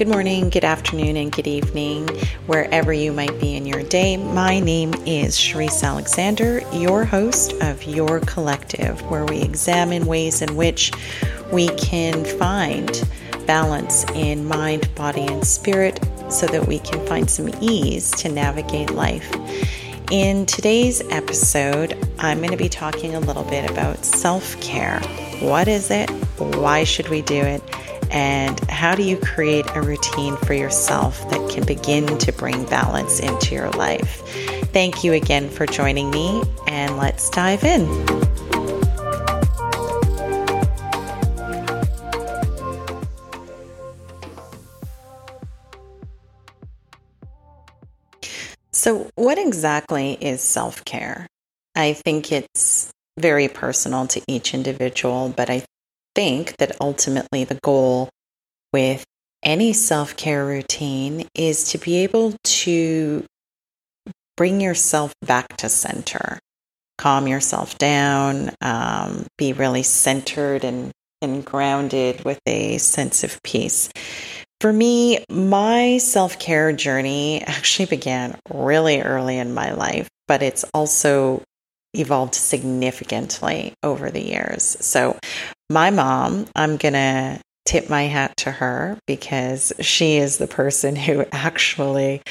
Good morning, good afternoon, and good evening, wherever you might be in your day. My name is Charisse Alexander, your host of Your Collective, where we examine ways in which we can find balance in mind, body, and spirit so that we can find some ease to navigate life. In today's episode, I'm going to be talking a little bit about self-care. What is it? Why should we do it? And how do you create a routine for yourself that can begin to bring balance into your life? Thank you again for joining me, and let's dive in. So, what exactly is self-care? I think it's very personal to each individual, but I think that ultimately the goal with any self-care routine is to be able to bring yourself back to center, calm yourself down, be really centered and grounded with a sense of peace. For me, my self-care journey actually began really early in my life, but it's also evolved significantly over the years. So my mom, I'm going to tip my hat to her because she is the person who actually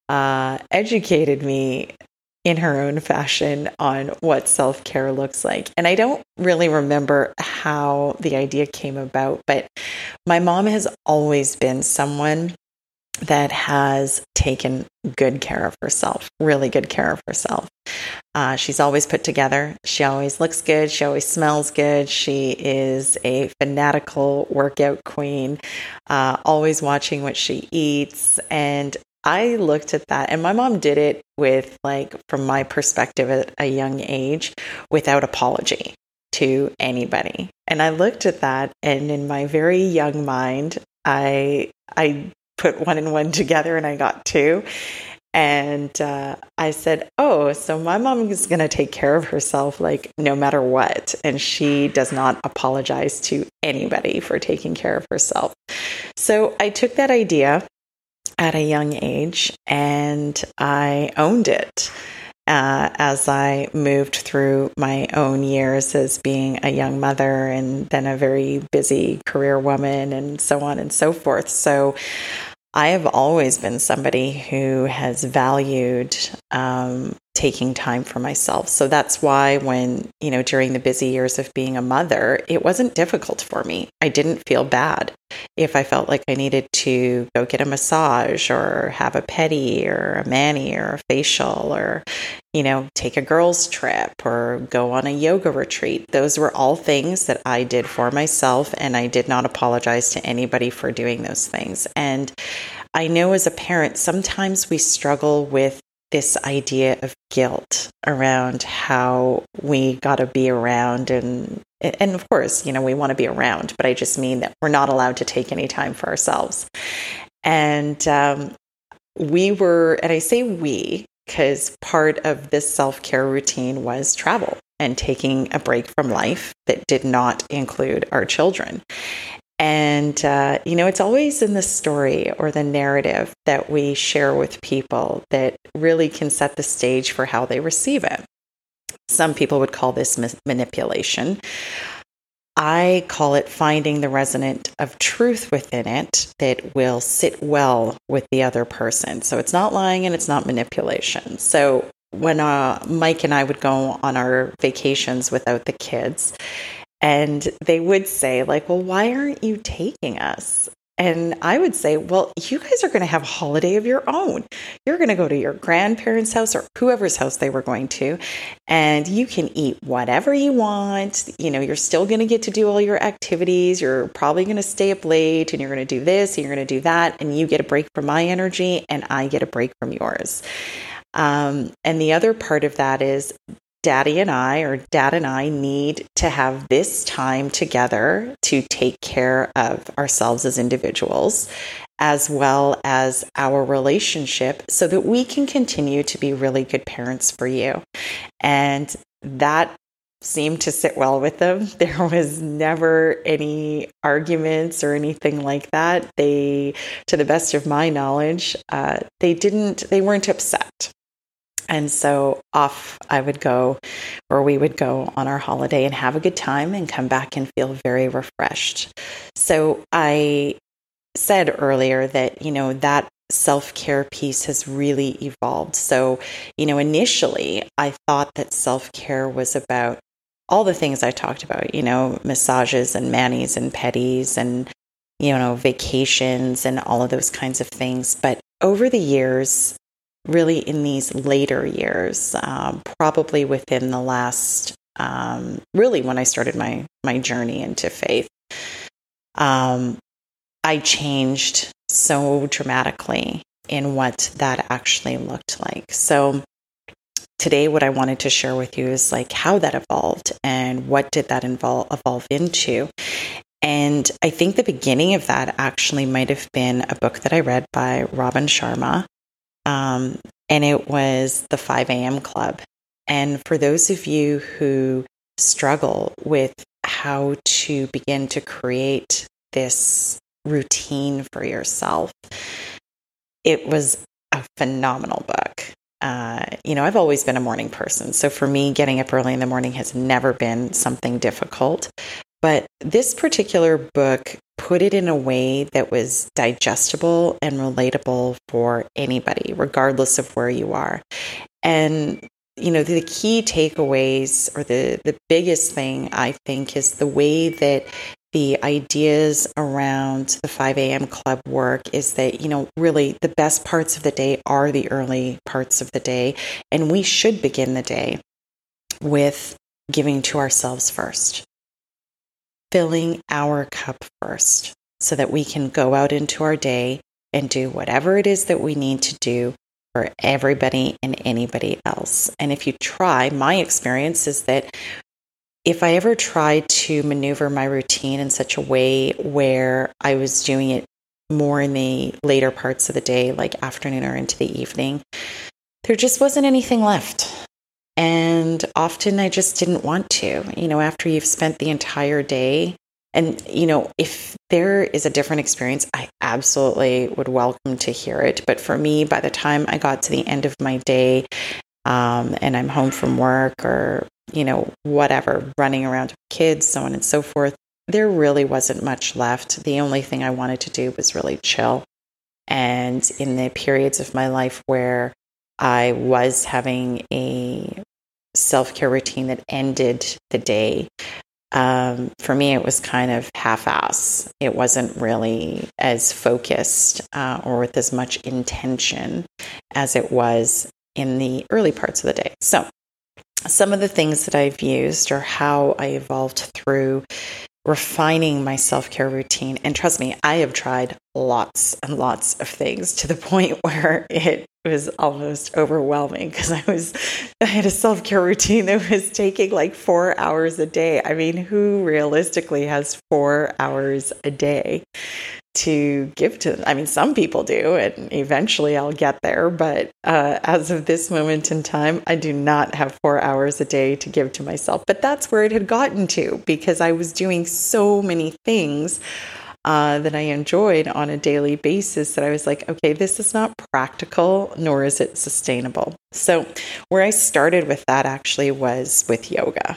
educated me in her own fashion on what self-care looks like. And I don't really remember how the idea came about, but my mom has always been someone that has taken good care of herself, really good care of herself. She's always put together. She always looks good. She always smells good. She is a fanatical workout queen, always watching what she eats. And I looked at that, and my mom did it with, from my perspective at a young age, without apology to anybody. And I looked at that, and in my very young mind, I put one and one together and I got two. And I said, oh, so my mom is going to take care of herself no matter what. And she does not apologize to anybody for taking care of herself. So I took that idea at a young age and I owned it as I moved through my own years as being a young mother and then a very busy career woman and so on and so forth. So I have always been somebody who has valued taking time for myself. So that's why when, during the busy years of being a mother, it wasn't difficult for me. I didn't feel bad if I felt like I needed to go get a massage or have a pedi or a mani or a facial or, take a girls' trip or go on a yoga retreat. Those were all things that I did for myself, and I did not apologize to anybody for doing those things. And I know as a parent, sometimes we struggle with this idea of guilt around how we got to be around. And of course, we want to be around, but I just mean that we're not allowed to take any time for ourselves. And and I say we, because part of this self-care routine was travel and taking a break from life that did not include our children. And, it's always in the story or the narrative that we share with people that really can set the stage for how they receive it. Some people would call this manipulation. I call it finding the resonance of truth within it that will sit well with the other person. So it's not lying and it's not manipulation. So when Mike and I would go on our vacations without the kids, and they would say, well, why aren't you taking us? And I would say, well, you guys are going to have a holiday of your own. You're going to go to your grandparents' house or whoever's house they were going to, and you can eat whatever you want. You're still going to get to do all your activities. You're probably going to stay up late, and you're going to do this, and you're going to do that, and you get a break from my energy, and I get a break from yours. And the other part of that is Dad and I need to have this time together to take care of ourselves as individuals, as well as our relationship, so that we can continue to be really good parents for you. And that seemed to sit well with them. There was never any arguments or anything like that. They, to the best of my knowledge, they weren't upset. And so off I would go, or we would go on our holiday and have a good time and come back and feel very refreshed. So I said earlier that, that self-care piece has really evolved. So, initially I thought that self-care was about all the things I talked about, massages and manis and pedis and, vacations and all of those kinds of things. But over the years, really in these later years, probably within the last, really when I started my journey into faith, I changed so dramatically in what that actually looked like. So today, what I wanted to share with you is like how that evolved and what did that evolve into. And I think the beginning of that actually might have been a book that I read by Robin Sharma. And it was the 5 a.m. Club. And for those of you who struggle with how to begin to create this routine for yourself, it was a phenomenal book. I've always been a morning person. So for me, getting up early in the morning has never been something difficult. But this particular book put it in a way that was digestible and relatable for anybody, regardless of where you are. And, the key takeaways, or the biggest thing I think, is the way that the ideas around the 5 a.m. Club work is that, really the best parts of the day are the early parts of the day. And we should begin the day with giving to ourselves first, filling our cup first, so that we can go out into our day and do whatever it is that we need to do for everybody and anybody else. And if you try, my experience is that if I ever tried to maneuver my routine in such a way where I was doing it more in the later parts of the day, like afternoon or into the evening, there just wasn't anything left. And often I just didn't want to, after you've spent the entire day. And, if there is a different experience, I absolutely would welcome to hear it. But for me, by the time I got to the end of my day, and I'm home from work or, whatever, running around with kids, so on and so forth, there really wasn't much left. The only thing I wanted to do was really chill. And in the periods of my life where I was having a self-care routine that ended the day, for me, it was kind of half-ass. It wasn't really as focused or with as much intention as it was in the early parts of the day. So some of the things that I've used, or how I evolved through refining my self-care routine. And trust me, I have tried lots and lots of things to the point where it was almost overwhelming, because I had a self-care routine that was taking like 4 hours a day. I mean, who realistically has 4 hours a day to give to them? I mean, some people do, and eventually I'll get there. But as of this moment in time, I do not have 4 hours a day to give to myself. But that's where it had gotten to, because I was doing so many things that I enjoyed on a daily basis that I was like, okay, this is not practical, nor is it sustainable. So where I started with that actually was with yoga.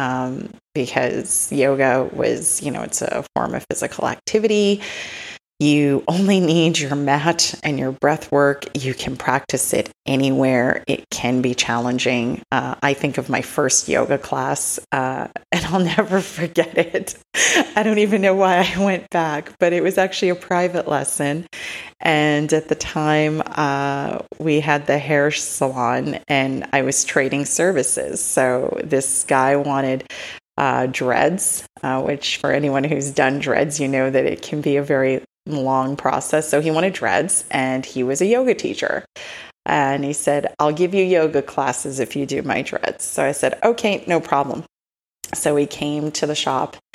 Because yoga was, it's a form of physical activity. You only need your mat and your breath work. You can practice it anywhere. It can be challenging. I think of my first yoga class, and I'll never forget it. I don't even know why I went back, but it was actually a private lesson. And at the time, we had the hair salon, and I was trading services. So this guy wanted dreads, which for anyone who's done dreads, you know that it can be a very long process. So he wanted dreads, and he was a yoga teacher. And he said, I'll give you yoga classes if you do my dreads. So I said, okay, no problem. So he came to the shop,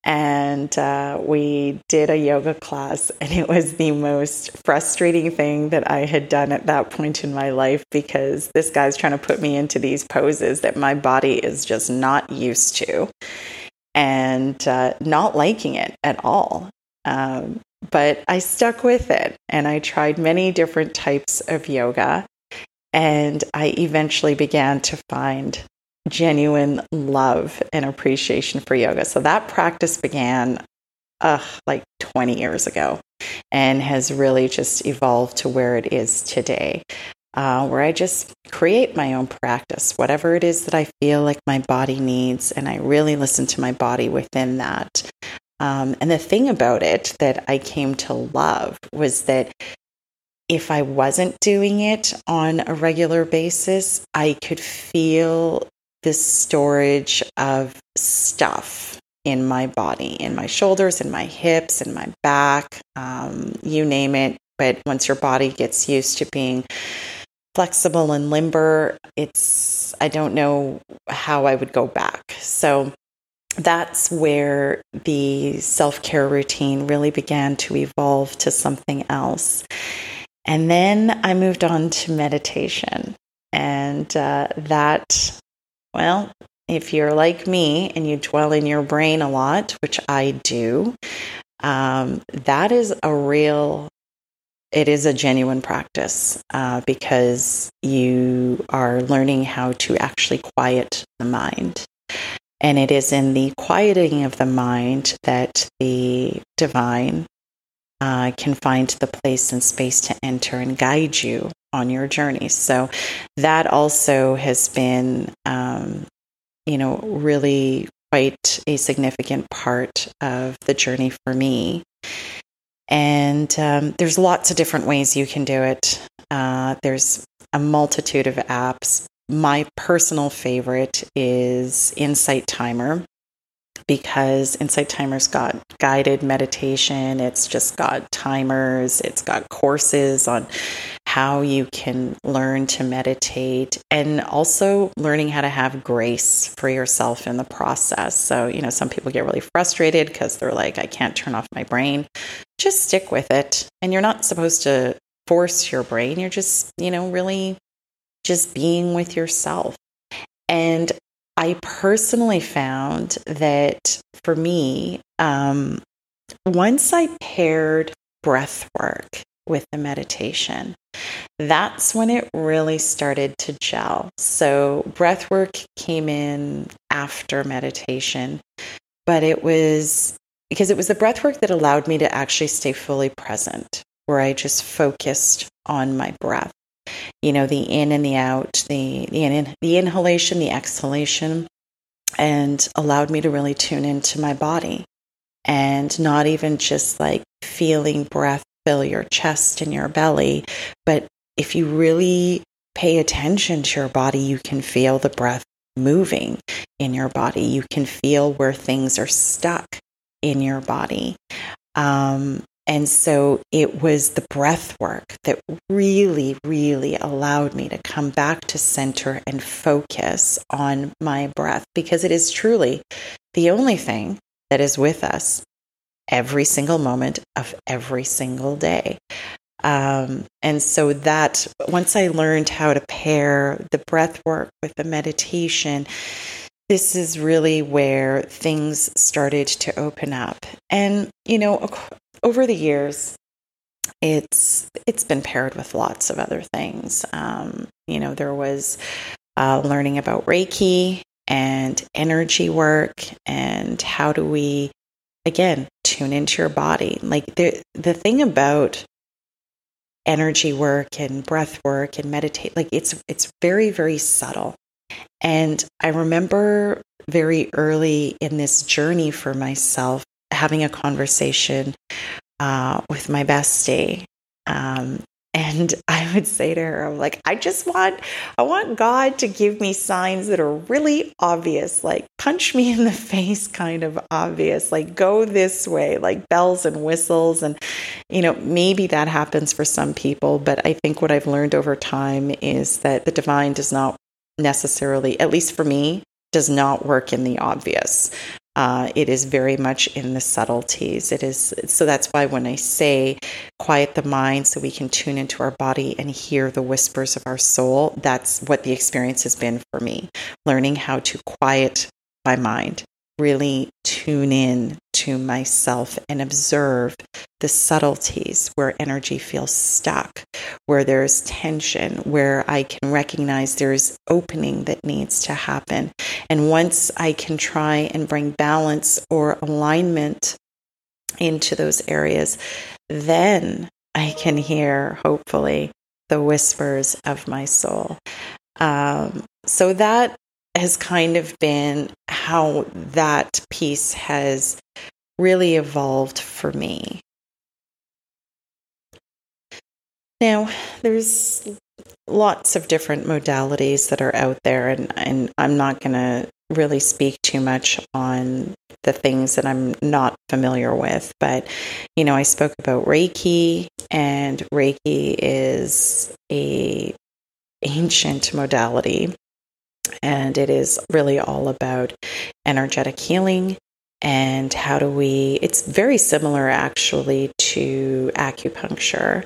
And we did a yoga class, and it was the most frustrating thing that I had done at that point in my life, because this guy's trying to put me into these poses that my body is just not used to, and not liking it at all. But I stuck with it, and I tried many different types of yoga, and I eventually began to find genuine love and appreciation for yoga. So that practice began like 20 years ago, and has really just evolved to where it is today, where I just create my own practice, whatever it is that I feel like my body needs, and I really listen to my body within that. And the thing about it that I came to love was that if I wasn't doing it on a regular basis, I could feel this storage of stuff in my body, in my shoulders, in my hips, in my back, you name it. But once your body gets used to being flexible and limber, I don't know how I would go back. So that's where the self-care routine really began to evolve to something else. And then I moved on to meditation. And well, if you're like me and you dwell in your brain a lot, which I do, that is it is a genuine practice, because you are learning how to actually quiet the mind. And it is in the quieting of the mind that the divine can find the place and space to enter and guide you on your journey. So that also has been, really quite a significant part of the journey for me. And there's lots of different ways you can do it. There's a multitude of apps. My personal favorite is Insight Timer, because Insight Timer's got guided meditation. It's just got timers. It's got courses on how you can learn to meditate, and also learning how to have grace for yourself in the process. So, some people get really frustrated because they're like, I can't turn off my brain. Just stick with it. And you're not supposed to force your brain. You're just, really just being with yourself. And I personally found that for me, once I paired breath work with the meditation, that's when it really started to gel. So breath work came in after meditation, but it was because it was the breath work that allowed me to actually stay fully present, where I just focused on my breath. The in and the out, the inhalation, the exhalation, and allowed me to really tune into my body, and not even just like feeling breath fill your chest and your belly, but if you really pay attention to your body, you can feel the breath moving in your body. You can feel where things are stuck in your body. And so it was the breath work that really, really allowed me to come back to center and focus on my breath, because it is truly the only thing that is with us every single moment of every single day. And so that once I learned how to pair the breath work with the meditation, this is really where things started to open up. And, over the years, it's been paired with lots of other things. There was learning about Reiki and energy work, and how do we, again, tune into your body. Like the thing about energy work and breath work and meditate, like it's very, very subtle. And I remember very early in this journey for myself having a conversation with my bestie. And I would say to her, I'm like, I want God to give me signs that are really obvious, like punch me in the face kind of obvious, like go this way, like bells and whistles. And, maybe that happens for some people, but I think what I've learned over time is that the divine does not necessarily, at least for me, does not work in the obvious. It is very much in the subtleties. It is, so that's why when I say quiet the mind so we can tune into our body and hear the whispers of our soul, that's what the experience has been for me. Learning how to quiet my mind, really tune in to myself and observe the subtleties where energy feels stuck, where there's tension, where I can recognize there's opening that needs to happen. And once I can try and bring balance or alignment into those areas, then I can hear, hopefully, the whispers of my soul. So that has kind of been how that piece has really evolved for me. Now, there's lots of different modalities that are out there, and I'm not going to really speak too much on the things that I'm not familiar with, but, I spoke about Reiki, and Reiki is a ancient modality, and it is really all about energetic healing. And how do it's very similar actually to acupuncture,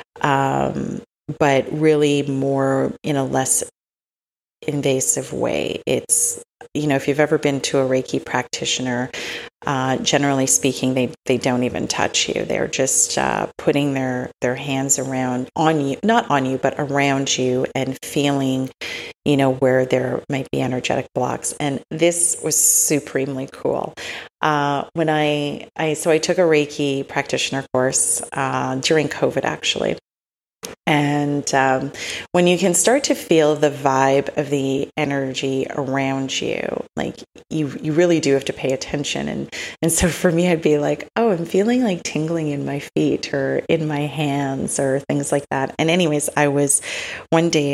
but really more in a less invasive way. It's, if you've ever been to a Reiki practitioner, generally speaking, they don't even touch you. They're just putting their hands on you, not on you, but around you, and feeling, where there might be energetic blocks. And this was supremely cool. When I took a Reiki practitioner course during COVID, actually. And when you can start to feel the vibe of the energy around you, like you really do have to pay attention. And so for me, I'd be like, oh, I'm feeling like tingling in my feet or in my hands or things like that. And anyways, one day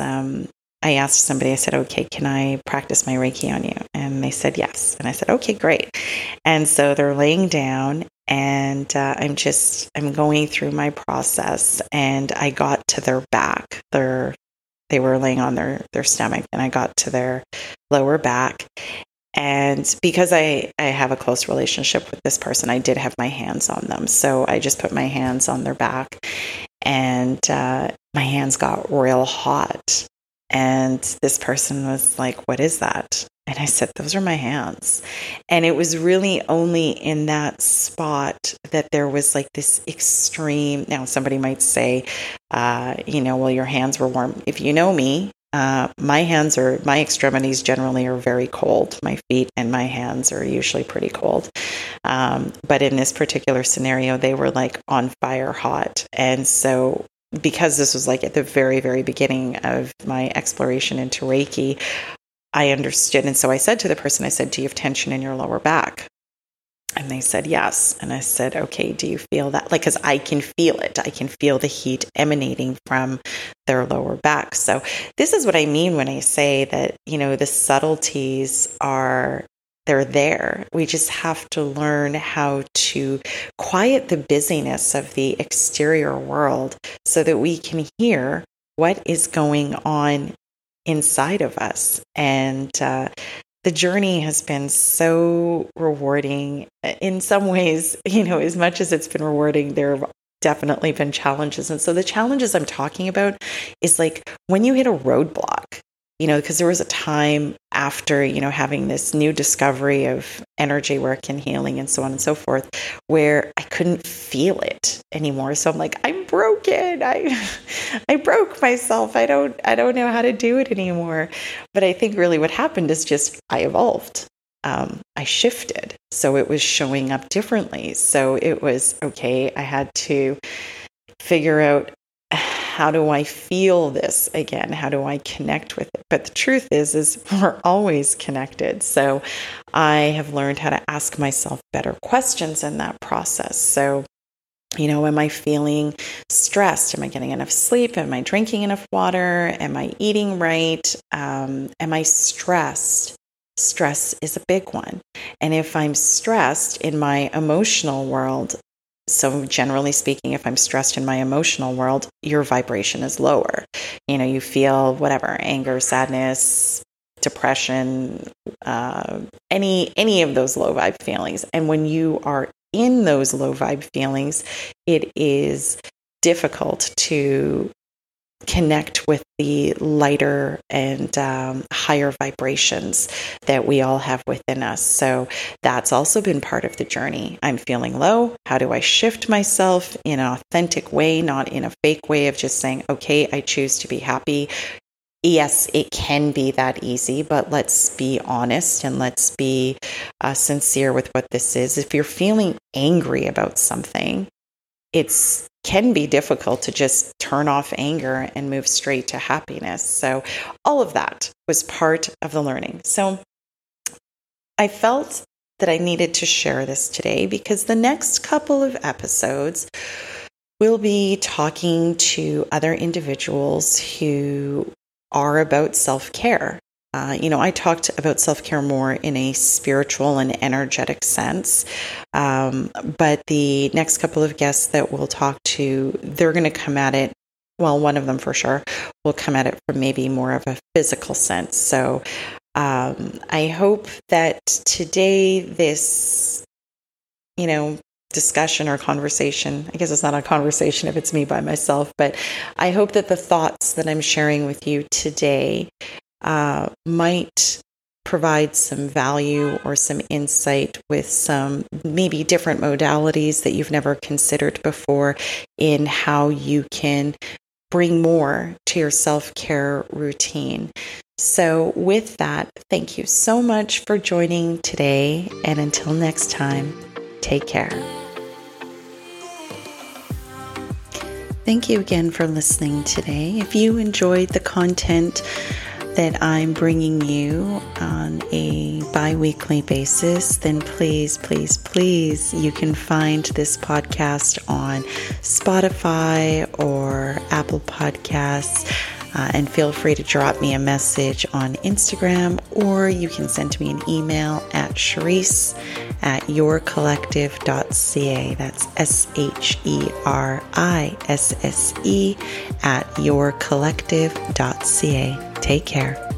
I asked somebody, I said, okay, can I practice my Reiki on you? And they said yes. And I said, okay, great. And so they're laying down, and I'm going through my process, and I got to their back. They were laying on their stomach, and I got to their lower back. And because I have a close relationship with this person, I did have my hands on them. So I just put my hands on their back, and my hands got real hot. And this person was like, what is that? And I said, those are my hands. And it was really only in that spot that there was like this extreme. Now, somebody might say, well, your hands were warm. If you know me, my extremities generally are very cold. My feet and my hands are usually pretty cold. But in this particular scenario, they were like on fire hot. And so because this was like at the very, very beginning of my exploration into Reiki, I understood. And so I said to the person, I said, do you have tension in your lower back? And they said, yes. And I said, okay, do you feel that? Like, because I can feel it. I can feel the heat emanating from their lower back. So this is what I mean when I say that, the subtleties they're there. We just have to learn how to quiet the busyness of the exterior world so that we can hear what is going on inside of us. And the journey has been so rewarding in some ways. As much as it's been rewarding, there have definitely been challenges. And so the challenges I'm talking about is like when you hit a roadblock, because there was a time after, having this new discovery of energy work and healing and so on and so forth, where I couldn't feel it anymore. So I'm like, I'm broken. I broke myself. I don't know how to do it anymore. But I think really what happened is just I evolved. I shifted. So it was showing up differently. So it was, okay, I had to figure out, how do I feel this again? How do I connect with it? But the truth is we're always connected. So I have learned how to ask myself better questions in that process. So, am I feeling stressed? Am I getting enough sleep? Am I drinking enough water? Am I eating right? Am I stressed? Stress is a big one. And if I'm stressed in my emotional world, so generally speaking, if I'm stressed in my emotional world, your vibration is lower. You feel whatever, anger, sadness, depression, any of those low vibe feelings. And when you are in those low vibe feelings, it is difficult to connect with the lighter and higher vibrations that we all have within us. So that's also been part of the journey. I'm feeling low. How do I shift myself in an authentic way, not in a fake way of just saying, okay, I choose to be happy. Yes, it can be that easy, but let's be honest and let's be sincere with what this is. If you're feeling angry about something, it can be difficult to just turn off anger and move straight to happiness. So all of that was part of the learning. So I felt that I needed to share this today because the next couple of episodes we'll be talking to other individuals who are about self-care. I talked about self-care more in a spiritual and energetic sense. But the next couple of guests that we'll talk to, they're going to come at it. Well, one of them for sure will come at it from maybe more of a physical sense. So I hope that today this, discussion or conversation, I guess it's not a conversation if it's me by myself, but I hope that the thoughts that I'm sharing with you today might provide some value or some insight with some maybe different modalities that you've never considered before in how you can bring more to your self-care routine. So with that, thank you so much for joining today. And until next time, take care. Thank you again for listening today. If you enjoyed the content that I'm bringing you on a bi-weekly basis, then please, you can find this podcast on Spotify or Apple Podcasts. And feel free to drop me a message on Instagram, or you can send me an email at Cherise@yourcollective.ca. That's SHERISSE @yourcollective.ca. Take care.